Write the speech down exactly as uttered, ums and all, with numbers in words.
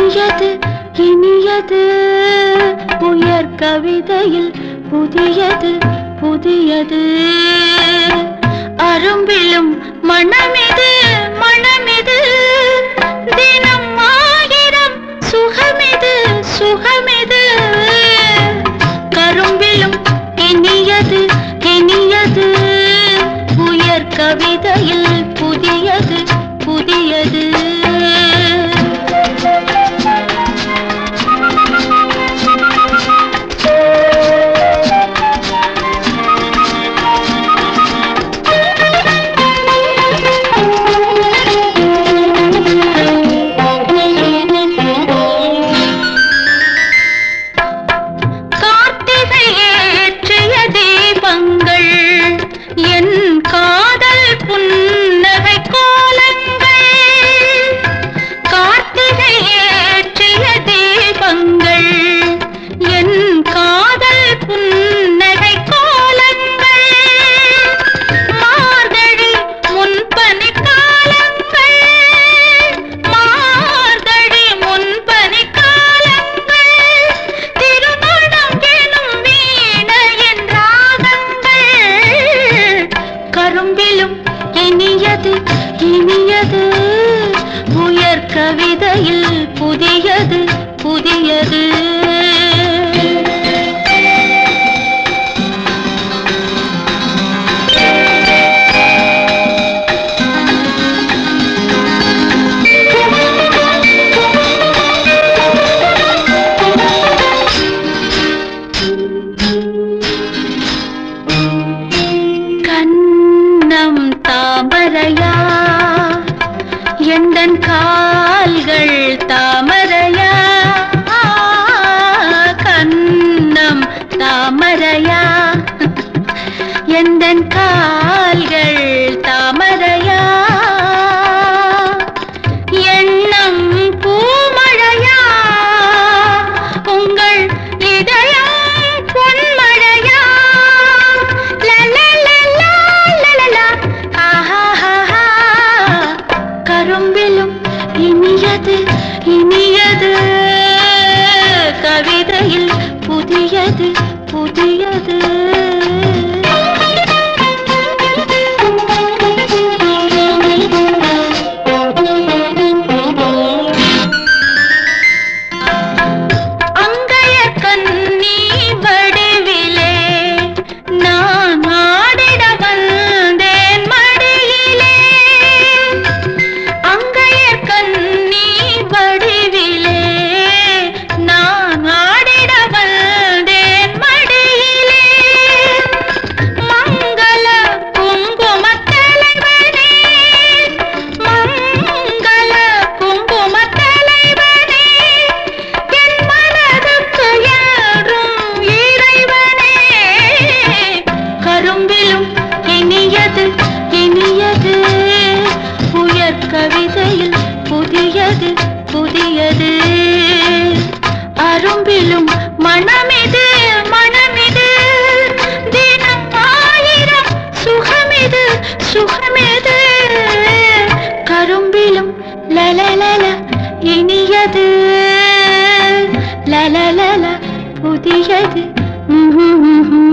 இனியது இனியது உயர் கவிதையில் புதியது புதியது அரும்பிலும் மனமிது மனமிது தினம் ஆயிரம் சுகமிது சுகமிது கரும்பிலும் இனியது இனியது உயர் கவிதையில் புதியது புதியது இனியது இனியது உயர் கவிதையில் புதியது புதியது தாமரையா எந்தன் கால்கள் தாமரையா கண்ணம் தாமரையா எந்தன் கால்கள் தாமரையா எண்ணம் பூமழையா உங்கள் இதயம் பொன்மழையா கரும்பிலும் இனியது இனியது கவிதையில் புதியது புதியது அங்கைய கண்ணி வடிவிலே நான் ஆடிட வந்தேன் மடியிலே அங்கைய கண்ணி வடிவிலே நான் ஆடிட வந்தேன் மடியிலே மங்கள குங்கும தலைவனே மங்கள குங்கும தலைவனே என் மனதுக்கு யாரும் இறைவனே கரும்பிலும் இனியது இனியது உயர் கவிதையில் புதியது புதியது அரும்பிலும் மனமிது மனமிது தினம் ஆயிரம் சுகமிது சுகமிது கரும்பிலும் லலலல இனியது லலலல புதியது